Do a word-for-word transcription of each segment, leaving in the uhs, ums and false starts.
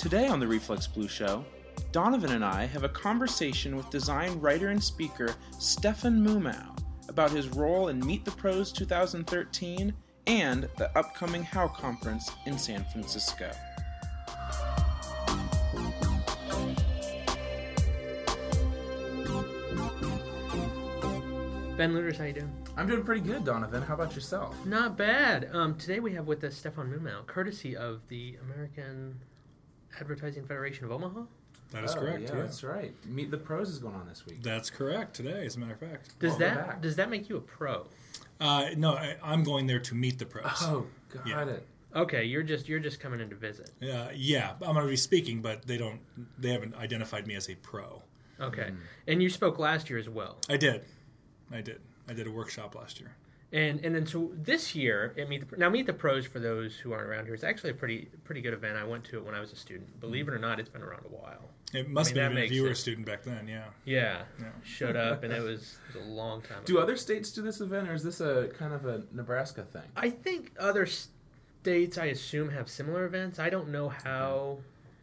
Today on the Reflex Blue Show, Donovan and I have a conversation with design writer and speaker Stefan Mumau about his role in Meet the Pros twenty thirteen and the upcoming How Conference in San Francisco. Ben Luders, how you doing? I'm doing pretty good, Donovan. How about yourself? Not bad. Um, today we have with us Stefan Mumau, courtesy of the American Advertising Federation of Omaha. That is oh, correct. Yeah, Yeah, that's right. Meet the Pros is going on this week. That's correct. Today, as a matter of fact. Does Welcome that back. does that make you a pro? Uh, no, I, I'm going there to meet the pros. Oh, got Yeah. it. Okay, you're just you're just coming in to visit. Uh, yeah, I'm going to be speaking, but they don't. They haven't identified me as a pro. Okay, Mm. and you spoke last year as well. I did. I did. I did a workshop last year. And and then so this year at Meet the, now Meet the Pros, for those who aren't around here, it's actually a pretty pretty good event. I went to it when I was a student. Believe it or not, it's been around a while. It must I mean, have that been if makes you were it- a student back then. Yeah. Yeah, Yeah. showed up and it was, it was a long time. Do ago. other states do this event, or is this a kind of a Nebraska thing? I think other states, I assume, have similar events. I don't know how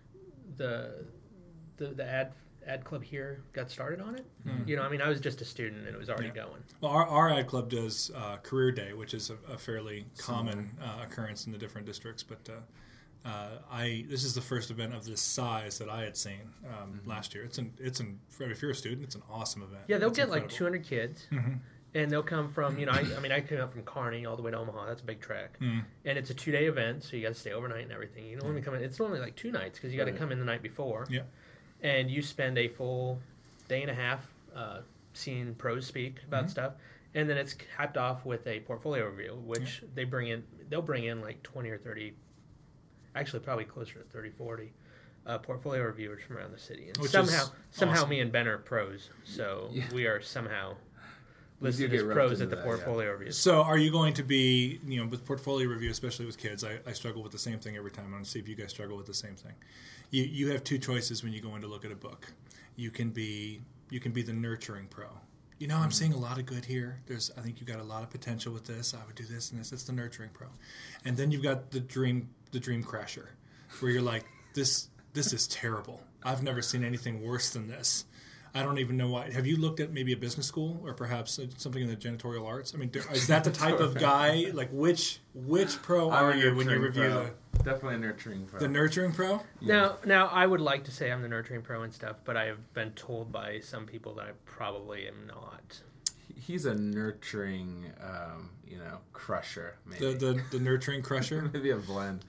the the, the ad ad club here got started on it. Mhm. You know, I mean, I was just a student and it was already Yeah. going. Well, our, our ad club does uh, Career Day, which is a, a fairly common uh, occurrence in the different districts. But uh, uh, I this is the first event of this size that I had seen um, Mm-hmm. last year. It's an it's an if you're a student, it's an awesome event. Yeah, they'll It's get like incredible. two hundred kids, Mhm. and they'll come from, you know, I, I mean, I came up from Kearney all the way to Omaha. That's a big trek. Mm. And it's a two day event, so you got to stay overnight and everything. You don't only come in, it's only like two nights because you got to Right. come in the night before. Yeah. And you spend a full day and a half uh, seeing pros speak about Mhm. stuff, and then it's capped off with a portfolio review, which they bring in. They'll bring in like twenty or thirty, actually probably closer to thirty, forty uh, portfolio reviewers from around the city. And Which somehow, is somehow, awesome. me and Ben are pros, so Yeah. we are somehow We do listed get as roped pros into at the that, yeah. portfolio review. So, are you going to be, you know, with portfolio review, especially with kids? I, I struggle with the same thing every time. I'm going to see if you guys struggle with the same thing. You you have two choices when you go in to look at a book. You can be you can be the nurturing pro. You know, I'm seeing a lot of good here. There's, I think you've got a lot of potential with this. I would do this and this. It's the nurturing pro. And then you've got the dream the dream crasher, where you're like, this this is terrible. I've never seen anything worse than this. I don't even know why. Have you looked at maybe a business school or perhaps something in the janitorial arts? I mean, is that the type of guy? Like, which which pro I'm are a you when you nurturing review pro. the Definitely a nurturing pro. the nurturing pro? Yeah. Now, now I would like to say I'm the nurturing pro and stuff, but I have been told by some people that I probably am not. He's a nurturing, um, you know, crusher. Maybe The the, the nurturing crusher? maybe a blend.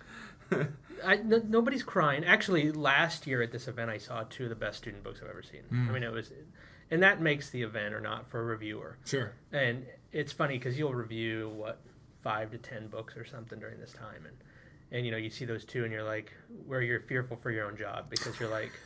I, no, nobody's crying. Actually, last year at this event, I saw two of the best student books I've ever seen. Mm. I mean, it was, and that makes the event or not for a reviewer. Sure. And it's funny because you'll review what five to ten books or something during this time, and and you know you see those two, and you're like, where you're fearful for your own job because you're like,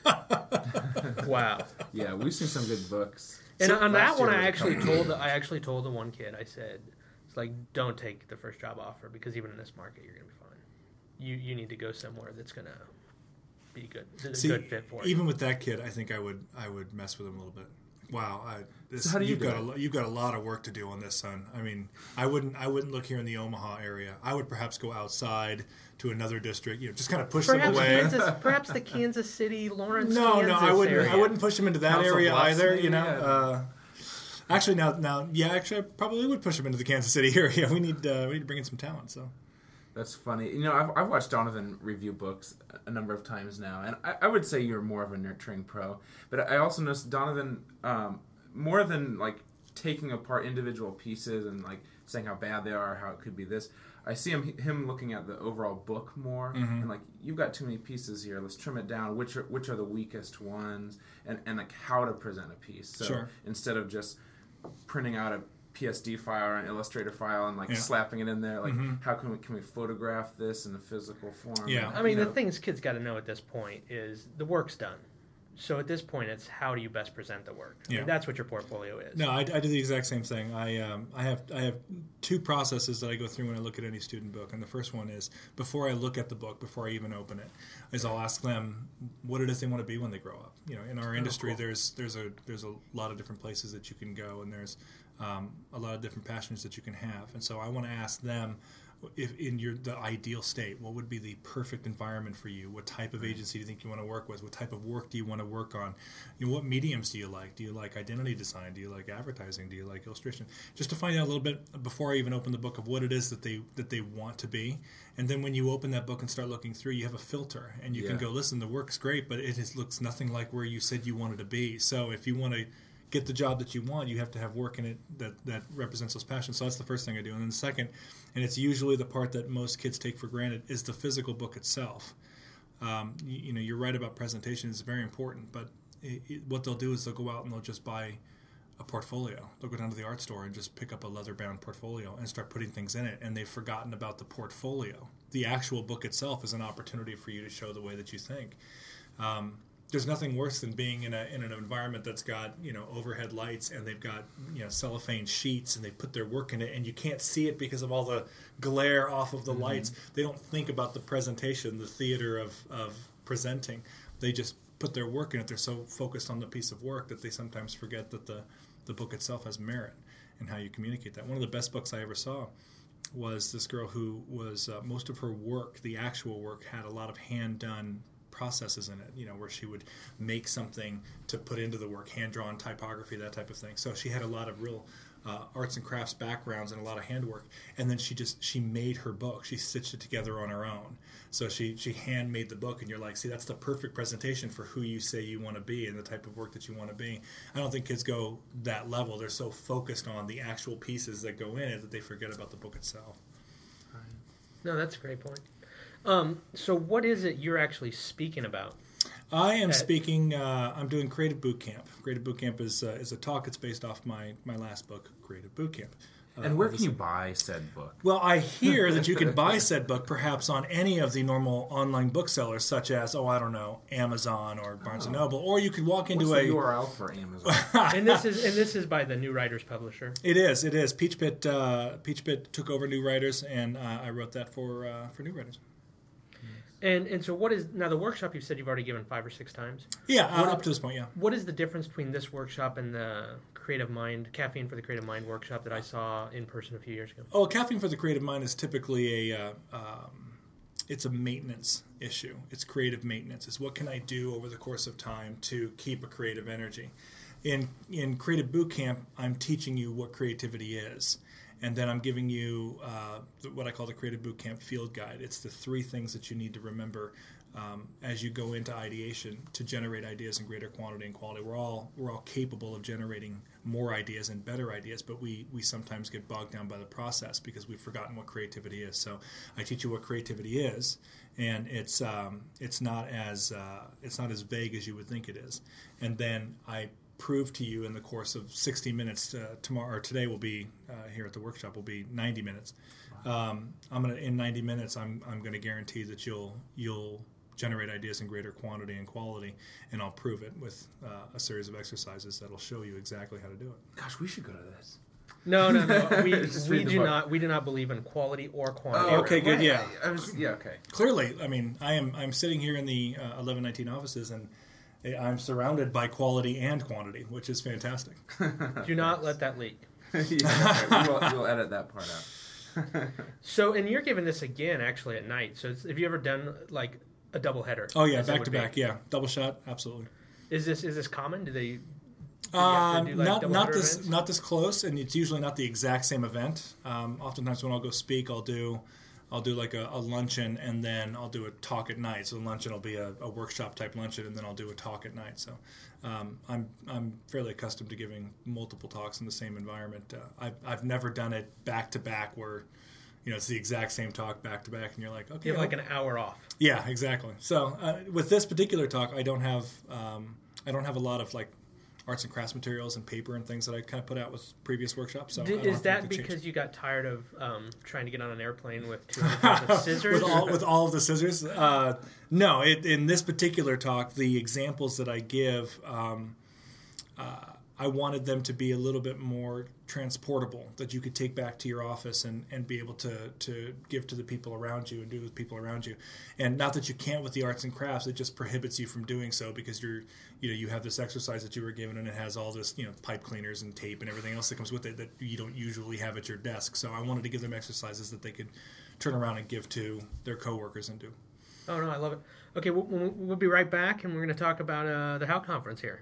wow. Yeah, we've seen some good books. And So on last that one, year I was a actually couple told good the, I actually told the one kid, I said, it's like, don't take the first job offer because even in this market, you're gonna be fine. You you need to go somewhere that's gonna be good, a See, good fit for you. even with that kid, I think I would I would mess with him a little bit. Wow, I, this, So how do you you've do got it? a lo- you've got a lot of work to do on this, son. I mean, I wouldn't I wouldn't look here in the Omaha area. I would perhaps go outside to another district. You know, just kind of push Perhaps them away. Kansas, perhaps the Kansas City, Lawrence, No, Kansas no, I wouldn't. area. I wouldn't push them into that Council area Bluffs, either. maybe, You know. yeah. Uh, actually, now, now, yeah, actually, I probably would push them into the Kansas City area. We need, uh, we need to bring in some talent. So, That's funny. You know, I've, I've watched Donovan review books a number of times now, and I, I would say you're more of a nurturing pro. But I also noticed Donovan, um, more than like taking apart individual pieces and like saying how bad they are, how it could be this. I see him him looking at the overall book more, Mhm. and like you've got too many pieces here. Let's trim it down. Which are which are the weakest ones, and and like how to present a piece. So Sure. instead of just printing out a P S D file or an Illustrator file and like Yeah. slapping it in there, like Mhm. how can we can we photograph this in a physical form? Yeah. I mean, You the know, things kids got to know at this point is the work's done. So at this point, it's how do you best present the work? I mean, Yeah. that's what your portfolio is. no, I, I do the exact same thing. I, um, I have, I have two processes that I go through when I look at any student book, and the first one is before I look at the book, before I even open it, is I'll ask them what it is they want to be when they grow up. You know, in our industry, cool. there's, there's a, there's a lot of different places that you can go, and there's um, a lot of different passions that you can have, and so I want to ask them if in your the ideal state, what would be the perfect environment for you? What type of agency do you think you want to work with? What type of work do you want to work on? You know, what mediums do you like? Do you like identity design? Do you like advertising? Do you like illustration? Just to find out a little bit before I even open the book of what it is that they that they want to be. And then when you open that book and start looking through, you have a filter, and you Yeah. can go, listen, the work's great, but it is, looks nothing like where you said you wanted to be. So if you want to get the job that you want, you have to have work in it that, that represents those passions. So that's the first thing I do. And then the second, and it's usually the part that most kids take for granted, is the physical book itself. Um, you, you know, you're right about presentation. It's very important, but it, it, what they'll do is they'll go out and they'll just buy a portfolio. They'll go down to the art store and just pick up a leather-bound portfolio and start putting things in it, and they've forgotten about the portfolio. The actual book itself is an opportunity for you to show the way that you think. Um, There's nothing worse than being in a in an environment that's got, you know, overhead lights, and they've got, you know, cellophane sheets, and they put their work in it, and you can't see it because of all the glare off of the mm-hmm. lights. They don't think about the presentation, the theater of, of presenting. They just put their work in it. They're so focused on the piece of work that they sometimes forget that the, the book itself has merit and how you communicate that. One of the best books I ever saw was this girl who was, uh, most of her work, the actual work, had a lot of hand-done processes in it, you know, where she would make something to put into the work, hand-drawn typography, that type of thing. So she had a lot of real uh, arts and crafts backgrounds and a lot of handwork. And then she just, she made her book. She stitched it together on her own. So she, she hand-made the book, and you're like, see, that's the perfect presentation for who you say you want to be and the type of work that you want to be. I don't think kids go that level. They're so focused on the actual pieces that go in it that they forget about the book itself. No, that's a great point. Um, so what is it you're actually speaking about? I am At, speaking, uh, I'm doing Creative Boot Camp. Creative Boot Camp is, uh, is a talk. It's based off my, my last book, Creative Boot Camp. Uh, and where can you buy said book? Well, I hear that you can buy said book perhaps on any of the normal online booksellers, such as, oh, I don't know, Amazon or Barnes oh. and Noble, or you could walk into What's a the U R L for Amazon. and this is and this is by the New Writers Publisher. It is. It is. Peach Pit. Uh, Peach Pit took over New Writers, and uh, I wrote that for uh, for New Writers. And and so what is now the workshop? You said you've already given five or six times. Yeah, uh, what, up to this point, yeah. What is the difference between this workshop and the Creative Mind, Caffeine for the Creative Mind workshop that I saw in person a few years ago? Oh, Caffeine for the Creative Mind is typically a, uh, um, it's a maintenance issue. It's creative maintenance. It's what can I do over the course of time to keep a creative energy. In in Creative Boot Camp, I'm teaching you what creativity is. And then I'm giving you uh, what I call the Creative Boot Camp Field Guide. It's the three things that you need to remember um, as you go into ideation to generate ideas in greater quantity and quality. We're all we're all capable of generating more ideas and better ideas, but we, we sometimes get bogged down by the process because we've forgotten what creativity is. So I teach you what creativity is, and it's um, it's not as uh, it's not as vague as you would think it is. And then I prove to you in the course of sixty minutes. Uh, tomorrow or today will be uh, here at the workshop will be ninety minutes. Um, I'm gonna in ninety minutes. I'm I'm gonna guarantee that you'll you'll generate ideas in greater quantity and quality, and I'll prove it with uh, a series of exercises that'll show you exactly how to do it. Gosh, we should go to this. No, no, no. We, Just we read the do book. not we do not believe in quality or quantity. Oh, okay, good, yeah. I was, yeah, okay. Clearly, I mean, I am I'm sitting here in the uh, eleven nineteen offices, and I'm surrounded by quality and quantity, which is fantastic. Do not let that leak. yeah, okay. we will, we'll edit that part out. So, and you're giving this again actually at night. So, it's, have you ever done like a double header? Oh yeah, as it back would to be? back, yeah, double shot, absolutely. Is this is this common? Do they? Do you have to Um, do, like, not double not header this events? not this close, and it's usually not the exact same event. Um, oftentimes, when I'll go speak, I'll do I'll do like a, a luncheon, and then I'll do a talk at night. So the luncheon will be a, a workshop type luncheon, and then I'll do a talk at night. So um, I'm I'm fairly accustomed to giving multiple talks in the same environment. Uh, I've I've never done it back to back where, you know, it's the exact same talk back to back, and you're like, okay, You have like I'll- an hour off. yeah, exactly. So uh, with this particular talk, I don't have um, I don't have a lot of like arts and crafts materials and paper and things that I kind of put out with previous workshops. So I Did, don't is have to that make the change. because you got tired of um, trying to get on an airplane with two hundred pounds of scissors? with all with all of the scissors? Uh, no, it, in this particular talk, the examples that I give, um, uh, I wanted them to be a little bit more transportable, that you could take back to your office and, and be able to, to give to the people around you and do with people around you. And not that you can't with the arts and crafts, it just prohibits you from doing so because you're, you know, you have this exercise that you were given and it has all this, you know, pipe cleaners and tape and everything else that comes with it that you don't usually have at your desk. So I wanted to give them exercises that they could turn around and give to their coworkers and do. Oh, no, I love it. Okay, we'll, we'll be right back, and we're going to talk about uh, the How Conference here.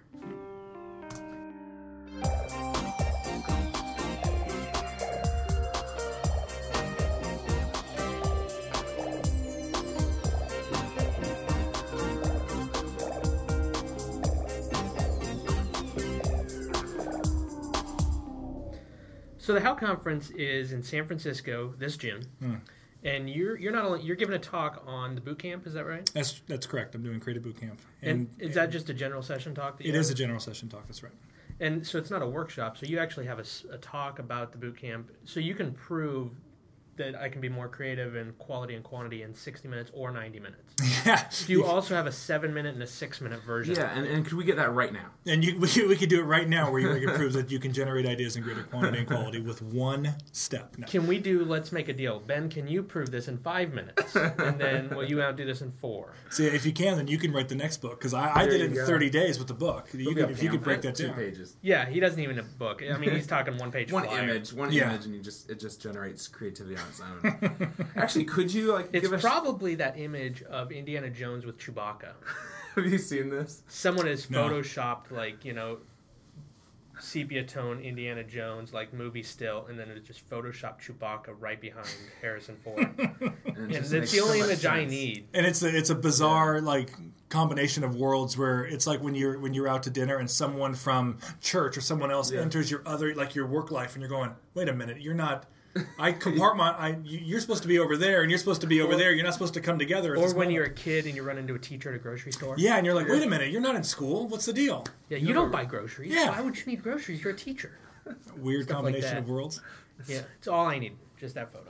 So the How Conference is in San Francisco this June. Hmm. And you're you're not only you're giving a talk on the boot camp, is that right? That's that's correct. I'm doing Creative Boot Camp. And, and is that just a general session talk? That you it have? is a general session talk. That's right. And so it's not a workshop. So you actually have a, a talk about the boot camp. So you can prove that I can be more creative in quality and quantity in sixty minutes or ninety minutes. Yeah. Do you also have a seven minute and a six minute version? Yeah, and, and could we get that right now? And you, we, could, we could do it right now where you can prove that you can generate ideas in greater quantity and quality with one step. No. Can we do, let's make a deal. Ben, can you prove this in five minutes? And then, well, you outdo this in four. See, if you can, then you can write the next book. Because I, I did it in go. thirty days with the book. You could, if you could break that two down. pages. Yeah, he doesn't even have a book. I mean, he's talking one page One flyer. image, one yeah. image, and you just it just generates creativity on its own. Actually, could you like? It's give us... probably that image of Indiana Jones with Chewbacca. Have you seen this? Someone has no. photoshopped like you know, sepia tone Indiana Jones like movie still, and then it just photoshopped Chewbacca right behind Harrison Ford. and and that's the only so image sense. I need. And it's a it's a bizarre yeah. like combination of worlds where it's like when you're when you're out to dinner and someone from church or someone else yeah. enters your other like your work life, and you're going, wait a minute, you're not. I compartment. I you're supposed to be over there, and you're supposed to be over or, there. You're not supposed to come together. Or when moment. You're a kid and you run into a teacher at a grocery store. Yeah, and you're like, wait a minute, you're not in school. What's the deal? Yeah, you, you don't buy groceries. Yeah. Why would you need groceries? You're a teacher. Weird Stuff combination like of worlds. Yeah, it's all I need. Just that photo.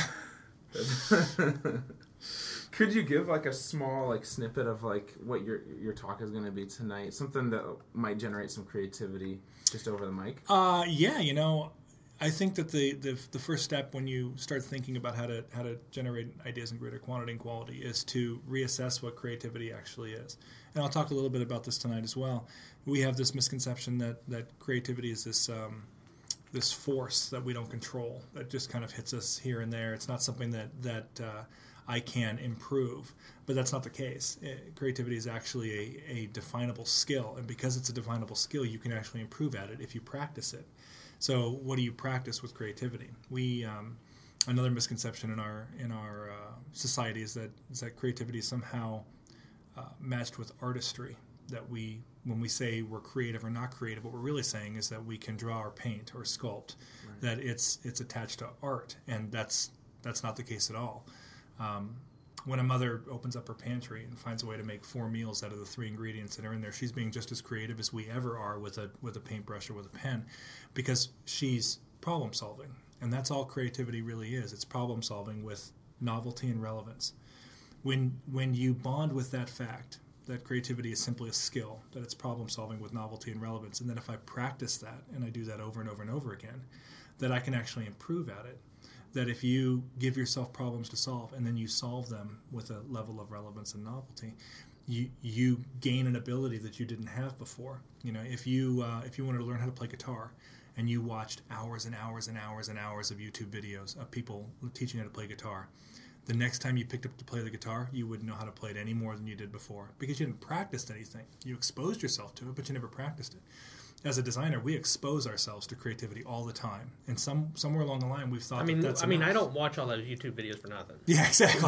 Could you give like a small like snippet of like what your your talk is going to be tonight? Something that might generate some creativity just over the mic. Uh, yeah, you know. I think that the, the the first step when you start thinking about how to how to generate ideas in greater quantity and quality is to reassess what creativity actually is. And I'll talk a little bit about this tonight as well. We have this misconception that, that creativity is this um, this force that we don't control, that just kind of hits us here and there. It's not something that, that uh, I can improve, but that's not the case. It, creativity is actually a, a definable skill, and because it's a definable skill, you can actually improve at it if you practice it. So, what do you practice with creativity? We um, another misconception in our in our uh, society is that is that creativity is somehow uh, matched with artistry. That we, when we say we're creative or not creative, what we're really saying is that we can draw or paint or sculpt. Right. That it's it's attached to art, and that's that's not the case at all. Um, When a mother opens up her pantry and finds a way to make four meals out of the three ingredients that are in there, she's being just as creative as we ever are with a with a paintbrush or with a pen, because she's problem solving, and that's all creativity really is. It's problem solving with novelty and relevance. When when you bond with that fact that creativity is simply a skill, that it's problem solving with novelty and relevance, and then if I practice that and I do that over and over and over again, that I can actually improve at it. That if you give yourself problems to solve and then you solve them with a level of relevance and novelty, you you gain an ability that you didn't have before. You know, if you uh, if you wanted to learn how to play guitar, and you watched hours and hours and hours and hours of YouTube videos of people teaching how to play guitar, the next time you picked up to play the guitar, you wouldn't know how to play it any more than you did before, because you didn't practice anything. You exposed yourself to it, but you never practiced it. As a designer, we expose ourselves to creativity all the time, and some somewhere along the line, we've thought. I mean, that that's I mean, enough. I don't watch all those YouTube videos for nothing. Yeah, exactly.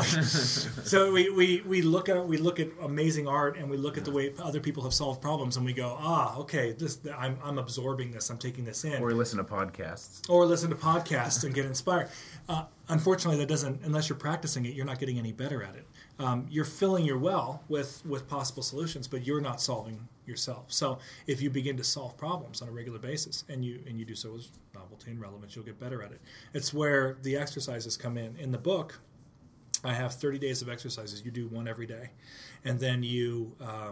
So we, we, we look at we look at amazing art, and we look at the way other people have solved problems, and we go, ah, okay, this I'm I'm absorbing this, I'm taking this in. Or listen to podcasts. Or listen to podcasts and get inspired. Uh, unfortunately, that doesn't. Unless you're practicing it, you're not getting any better at it. Um, you're filling your well with, with possible solutions, but you're not solving yourself. So if you begin to solve problems on a regular basis, and you and you do so with novelty and relevance, you'll get better at it. It's where the exercises come in. In the book, I have thirty days of exercises. You do one every day, and then you um,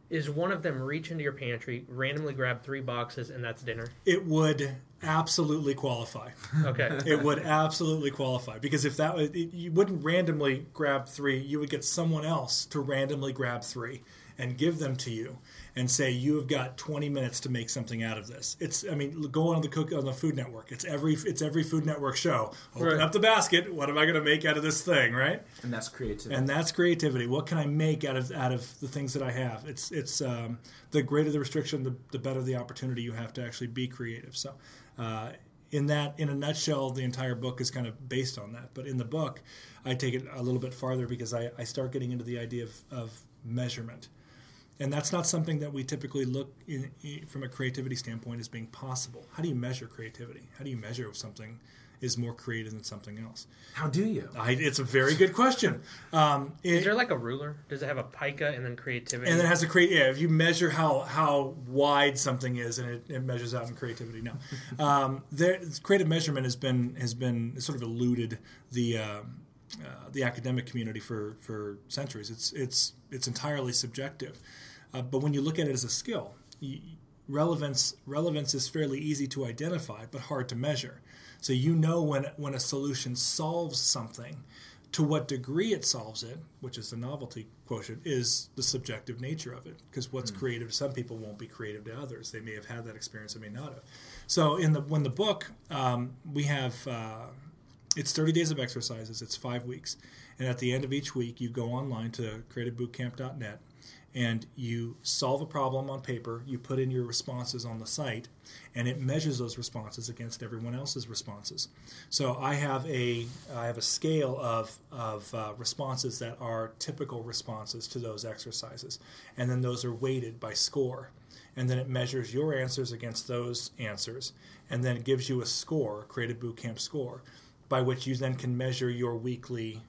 is one of them reach into your pantry, randomly grab three boxes, and that's dinner? It would absolutely qualify. Okay. It would absolutely qualify, because if that was, it, you wouldn't randomly grab three, you would get someone else to randomly grab three and give them to you and say, you have got twenty minutes to make something out of this. It's, I mean, go on the cook on the Food Network. It's every it's every Food Network show. Open Right. up the basket. What am I going to make out of this thing, right? And that's creativity. And that's creativity. What can I make out of out of the things that I have? It's it's um, the greater the restriction, the, the better the opportunity you have to actually be creative. So, uh, in that, in a nutshell, the entire book is kind of based on that. But in the book, I take it a little bit farther, because I, I start getting into the idea of, of measurement. And that's not something that we typically look in, in, from a creativity standpoint as being possible. How do you measure creativity? How do you measure if something is more creative than something else? How do you? I, it's a very good question. Um, it, Is there like a ruler? Does it have a pica and then creativity? and it has a create. Yeah, if you measure how how wide something is, and it, it measures out in creativity. No, um, there creative measurement has been has been sort of eluded the uh, uh, the academic community for, for centuries. It's it's it's entirely subjective. Uh, but when you look at it as a skill, you, relevance relevance is fairly easy to identify, but hard to measure. So you know when when a solution solves something, to what degree it solves it, which is the novelty quotient, is the subjective nature of it. Because what's mm. creative to some people won't be creative to others. They may have had that experience, they may not have. So in the when the book, um, we have uh, it's thirty days of exercises. It's five weeks, and at the end of each week, you go online to creative boot camp dot net. And you solve a problem on paper, you put in your responses on the site, and it measures those responses against everyone else's responses. So I have a I have a scale of, of uh, responses that are typical responses to those exercises. And then those are weighted by score. And then it measures your answers against those answers. And then it gives you a score, Creative Bootcamp score, by which you then can measure your weekly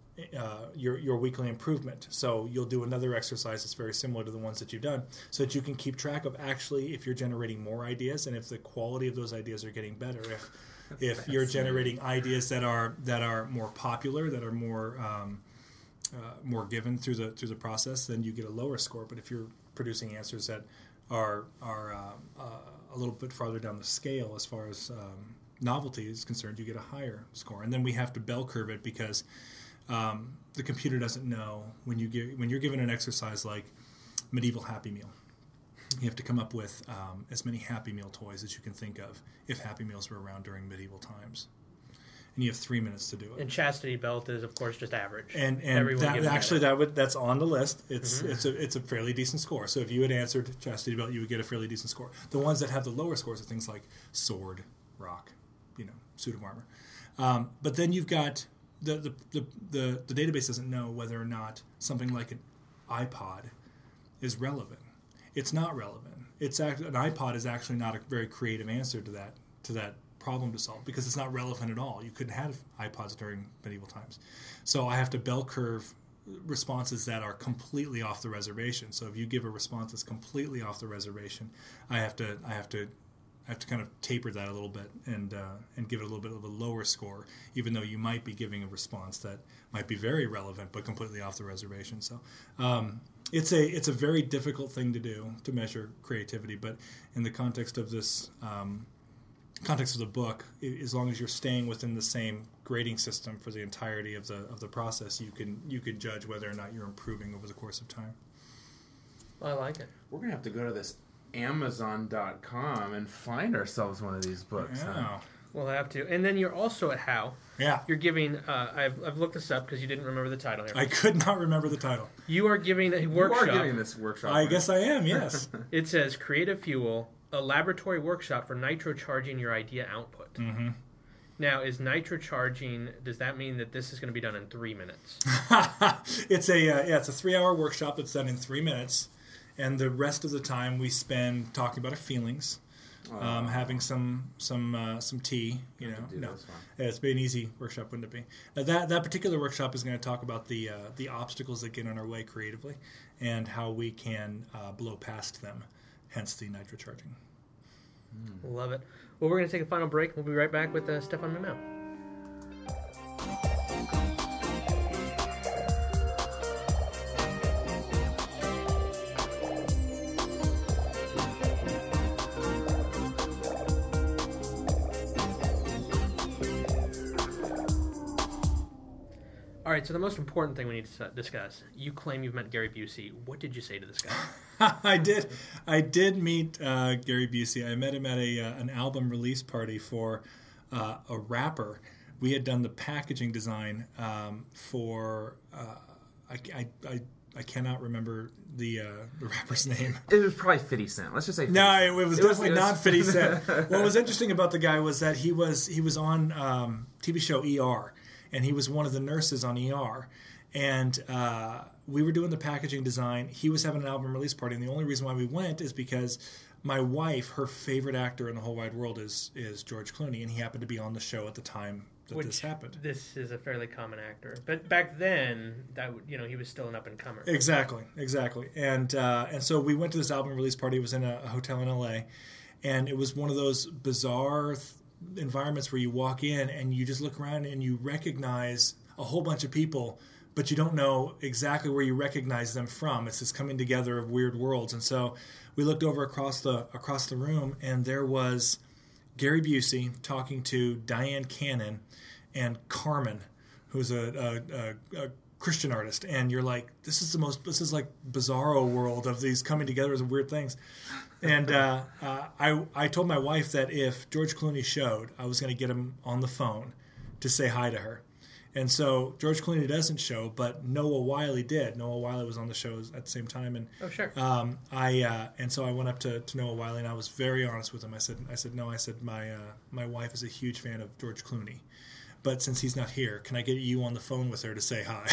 Uh, your your weekly improvement. So you'll do another exercise that's very similar to the ones that you've done, so that you can keep track of actually if you're generating more ideas and if the quality of those ideas are getting better. If if you're generating ideas that are that are more popular, that are more um, uh, more given through the through the process, then you get a lower score. But if you're producing answers that are are uh, uh, a little bit farther down the scale as far as um, novelty is concerned, you get a higher score. And then we have to bell curve it, because Um, the computer doesn't know when you give, when you're given an exercise like medieval Happy Meal. You have to come up with um, as many Happy Meal toys as you can think of if Happy Meals were around during medieval times, and you have three minutes to do it. And chastity belt is, of course, just average. And and Everyone that, gives actually that. that would that's on the list. It's Mm-hmm. it's a it's a fairly decent score. So if you had answered chastity belt, you would get a fairly decent score. The ones that have the lower scores are things like sword, rock, you know, suit of armor. Um, but then you've got The, the the the the database doesn't know whether or not something like an iPod is relevant. It's not relevant. It's act, an iPod is actually not a very creative answer to that to that problem to solve, because it's not relevant at all. You couldn't have iPods during medieval times. So I have to bell curve responses that are completely off the reservation. So if you give a response that's completely off the reservation, I have to I have to I have to kind of taper that a little bit and uh, and give it a little bit of a lower score, even though you might be giving a response that might be very relevant but completely off the reservation. So um, it's a it's a very difficult thing to do, to measure creativity. But in the context of this um, context of the book, as long as you're staying within the same grading system for the entirety of the of the process, you can you can judge whether or not you're improving over the course of time. I like it. We're going to have to go to this Amazon dot com and find ourselves one of these books. Yeah. Huh? We'll have to. And then you're also at How. Yeah. You're giving, uh, I've, I've looked this up because you didn't remember the title here. I could not remember the title. You are giving a workshop. You are giving this workshop. I right? guess I am, yes. It says Creative Fuel, a laboratory workshop for nitrocharging your idea output. Mm-hmm. Now, is nitrocharging, does that mean that this is going to be done in three minutes? It's a uh, yeah, it's a three-hour workshop that's done in three minutes, and the rest of the time we spend talking about our feelings, um, Oh. having some some uh, some tea. You know, do no, this one. yeah, it's been an easy workshop, wouldn't it be? Now that that particular workshop is going to talk about the uh, the obstacles that get in our way creatively, and how we can uh, blow past them. Hence the nitrocharging. Love it. Well, we're going to take a final break. We'll be right back with uh, Stefan Mumau. All right, so the most important thing we need to discuss. You claim you've met Gary Busey. What did you say to this guy? I did. I did meet uh, Gary Busey. I met him at a uh, an album release party for uh, a rapper. We had done the packaging design um, for. Uh, I, I, I I cannot remember the uh, the rapper's name. It was probably fifty Cent. Let's just say fifty No, Cent. it, it was It definitely was- not fifty Cent. What was interesting about the guy was that he was he was on um, T V show E R, and he was one of the nurses on E R. And uh, we were doing the packaging design. He was having an album release party, and the only reason why we went is because my wife, her favorite actor in the whole wide world is is George Clooney, and he happened to be on the show at the time that Which, this happened. This is a fairly common actor, but back then, that would, you know, he was still an up and comer. Exactly, exactly. And uh, and so we went to this album release party. It was in a, a hotel in L A, and it was one of those bizarre th- environments where you walk in and you just look around and you recognize a whole bunch of people, but you don't know exactly where you recognize them from. It's this coming together of weird worlds. And so we looked over across the across the room, and there was Gary Busey talking to Diane Cannon and Carmen, who's a, a, a, a Christian artist. And you're like, this is the most, this is like bizarro world of these coming together as weird things. And uh, uh, I, I told my wife that if George Clooney showed, I was going to get him on the phone to say hi to her. And so George Clooney doesn't show, but Noah Wyle did. Noah Wyle was on the show at the same time, and Oh, sure. um, I uh, and so I went up to, to Noah Wyle and I was very honest with him. I said, I said no. I said my uh, my wife is a huge fan of George Clooney, but since he's not here, can I get you on the phone with her to say hi?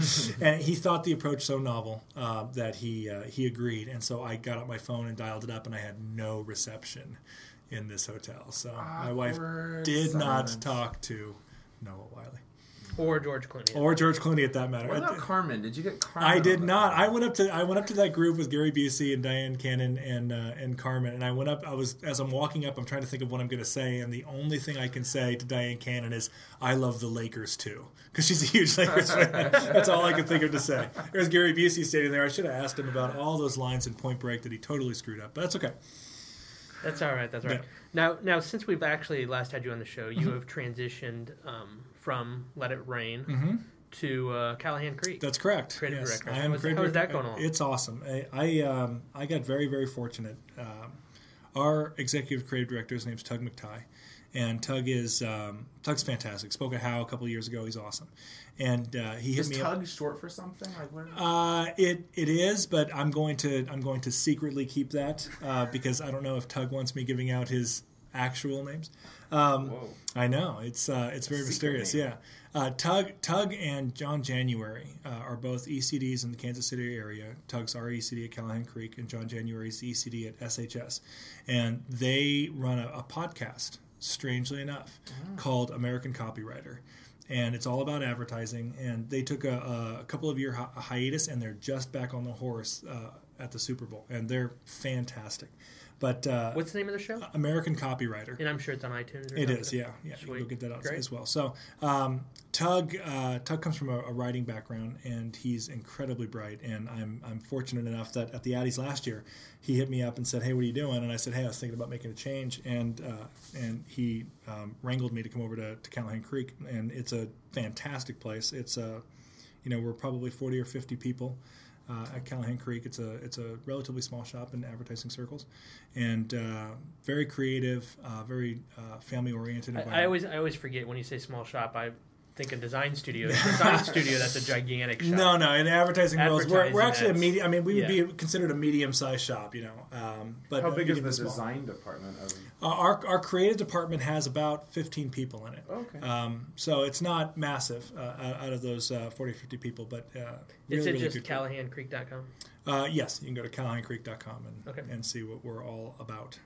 And he thought the approach so novel uh, that he uh, he agreed. And so I got out my phone and dialed it up, and I had no reception in this hotel. So my wife Awkward did not silence. talk to Noah Wyle. Or George Clooney. Or George Clooney, at that matter. What I about thi- Carmen? Did you get Carmen? I did on the not. phone? I went up to I went up to that group with Gary Busey and Diane Cannon and uh, and Carmen, and I went up. I was as I'm walking up, I'm trying to think of what I'm going to say, and the only thing I can say to Diane Cannon is, "I love the Lakers too," because she's a huge Lakers fan. That's all I could think of to say. There's Gary Busey standing there. I should have asked him about all those lines in Point Break that he totally screwed up, but that's okay. That's all right. That's all right. Yeah. Now, now, since we've actually last had you on the show, you have transitioned um, from Let It Rain Mm-hmm. to uh, Callahan Creek. That's correct. Creative yes. director. I How am is- creative how is that director. going along? It's awesome. I I, um, I got very very fortunate. Um, our executive creative director, his name's Tug McTighe, and Tug is um, Tug's fantastic. Spoke at How a couple of years ago. He's awesome, and uh, he hit Is me Tug up. short for something? Like what? Uh, it it is, but I'm going to I'm going to secretly keep that uh, because I don't know if Tug wants me giving out his actual names. Um, Whoa. I know it's uh, it's very Secret mysterious. name. Yeah, uh, Tug Tug and John January uh, are both E C Ds in the Kansas City area. Tug's our E C D at Callahan Creek, and John January is the E C D at S H S, and they run a, a podcast. Strangely enough, called American Copywriter. And it's all about advertising. And they took a, a couple of year hi- hiatus, and they're just back on the horse uh, at the Super Bowl. And they're fantastic. But uh, What's the name of the show? American Copywriter. And I'm sure it's on iTunes. Or It something. is, yeah, yeah. Sweet. You'll get that out Great. as well. So, um, Tug, uh, Tug comes from a, a writing background, and he's incredibly bright. And I'm, I'm fortunate enough that at the Addies last year, he hit me up and said, "Hey, what are you doing?" And I said, "Hey, I was thinking about making a change." And uh, and he um, wrangled me to come over to, to Callahan Creek, and it's a fantastic place. It's a, you know, we're probably forty or fifty people. Uh, at Callahan Creek, it's a it's a relatively small shop in advertising circles, and uh, very creative, uh, very uh, family oriented. I, I always, I always forget when you say small shop. I think of design studio. Design studio. That's a gigantic shop. No, no. In advertising world, we're, we're Advertising, actually a that's- medium. I mean, we would yeah. be considered a medium-sized shop, you know. Um, but How uh, big is medium the to small. design department of? Uh, our our creative department has about fifteen people in it. Okay. Um, so it's not massive uh, out out of those uh, forty or fifty people, but uh, really, Is it really just good. Callahan Creek dot com? Uh, yes, you can go to callahan creek dot com and Okay. and see what we're all about.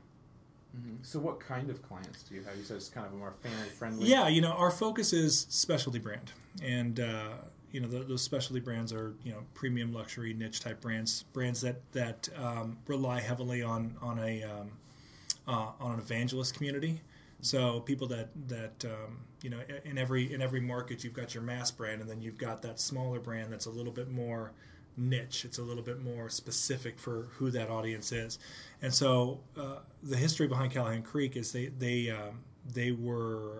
So what kind of clients do you have? You said it's kind of a more family friendly. Yeah, you know, our focus is specialty brand, and uh, you know, th those specialty brands are you know premium luxury niche type brands, brands that that um, rely heavily on on a um, uh, on an evangelist community. So people that that um, you know in every in every market you've got your mass brand, and then you've got that smaller brand that's a little bit more niche. It's a little bit more specific for who that audience is. And so uh, the history behind Callahan Creek is they they um, they were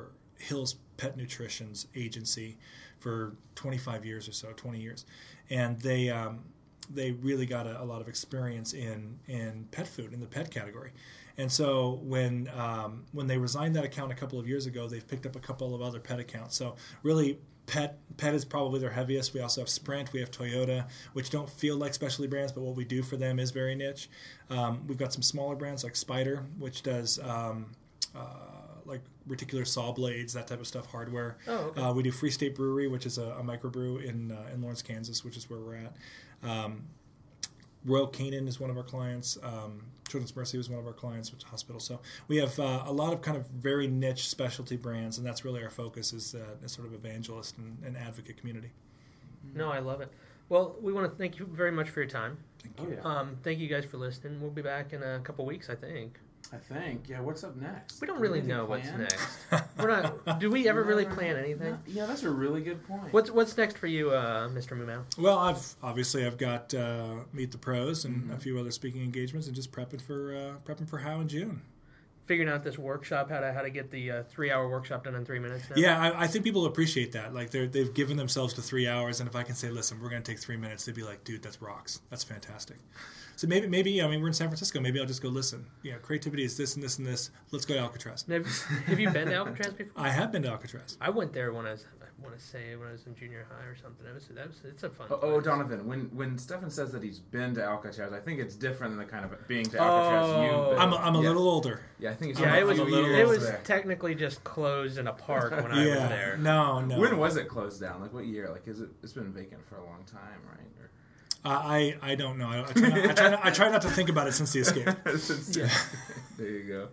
Hill's Pet Nutrition's agency for twenty-five years or so, twenty years, and they um, they really got a, a lot of experience in in pet food in the pet category. And so when um, when they resigned that account a couple of years ago, they've picked up a couple of other pet accounts. So really, pet pet is probably their heaviest. We also have Sprint, we have Toyota, which don't feel like specialty brands, but what we do for them is very niche. Um, we've got some smaller brands like Spider, which does um, uh, like reticular saw blades, that type of stuff, hardware. Oh, okay. Uh, we do Free State Brewery, which is a, a microbrew in uh, in Lawrence, Kansas, which is where we're at. Um, Royal Canin is one of our clients. Um, Children's Mercy was one of our clients, which is a hospital. So we have uh, a lot of kind of very niche specialty brands, and that's really our focus is uh, sort of evangelist and, and advocate community. No, I love it. Well, we want to thank you very much for your time. Thank Oh, you. yeah. Um, thank you guys for listening. We'll be back in a couple weeks, I think. I think. Yeah, what's up next? We don't Do really have know anything what's planned? next. We're not. Do we ever really No, plan anything? no. Yeah, that's a really good point. What's What's next for you, uh, Mister Mumau? Well, I've obviously I've got uh, Meet the Pros and Mm-hmm. a few other speaking engagements, and just prepping for uh, prepping for How in June. Figuring out this workshop, how to how to get the uh, three hour workshop done in three minutes. Now? Yeah, I, I think people appreciate that. Like they're they've given themselves to three hours, and if I can say, listen, we're going to take three minutes, they'd be like, dude, that's rocks. That's fantastic. So maybe maybe I mean we're in San Francisco. Maybe I'll just go listen. You know, creativity is this and this and this. Let's go to Alcatraz. Have, have you been to Alcatraz before? I have been to Alcatraz. I went there when I was, I want to say, when I was in junior high or something. That was, that was it's a fun Oh, place. oh, Donovan, when when Stefan says that he's been to Alcatraz, I think it's different than the kind of being to Alcatraz Oh. you've been. I'm a, I'm a yeah. little older. Yeah, I think it's Yeah, I'm it was a little it was there. technically just closed in a park when I yeah. was there. No, no. When was it closed down? Like what year? Like is it? It's been vacant for a long time, right? Or... Uh, I I don't know. I, I, try not, I, try not, I try not to think about it since the escape. yeah. There you go.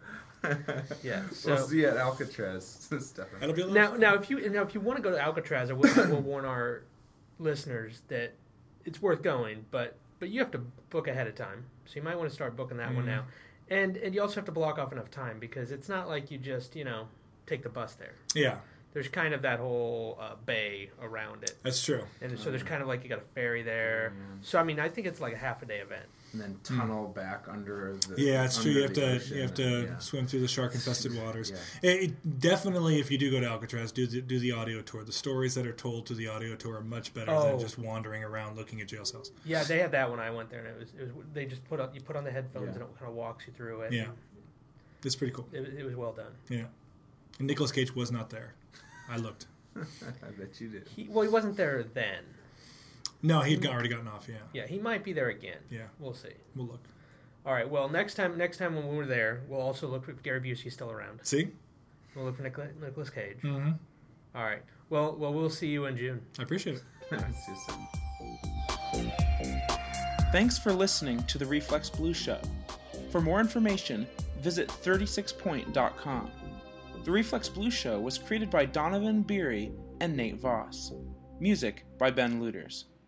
Yeah. So We'll see you at Alcatraz, Stefan. That'll be a lot now of now if you now if you want to go to Alcatraz, I will, I will warn our listeners that it's worth going, but but you have to book ahead of time. So you might want to start booking that one Mhm. now, and and you also have to block off enough time because it's not like you just you know take the bus there. Yeah, There's kind of that whole uh, bay around it, that's true. and so there's kind of like you got a ferry there. So I mean, I think it's like a half a day event. And then tunnel back under the. Yeah, it's true. under You have the to ocean you have and- to yeah. swim through the shark-infested waters. Yeah. It, it- definitely, if you do go to Alcatraz, do the, do the audio tour. The stories that are told to the audio tour are much better Oh. than just wandering around looking at jail cells. Yeah, they had that when I went there, and it was, it was they just put on you put on the headphones Yeah. and it kind of walks you through it. Yeah, it's pretty cool. It, was- it was well done. Yeah, and Nicolas Cage was not there. I looked. I bet you did. He, well, he wasn't there then. No, he'd got, already gotten off. Yeah, Yeah, he might be there again. yeah. We'll see. We'll look. All right. Well, next time, next time when we're there, we'll also look if Gary Busey's still around. See. We'll look for Nicolas, Nicolas Cage. Mm-hmm. All right. Well, well, we'll see you in June. I appreciate it. It's just- Thanks for listening to the Reflex Blue Show. For more information, visit thirty-six point dot com. The Reflex Blue Show was created by Donovan Beery and Nate Voss. Music by Ben Luters.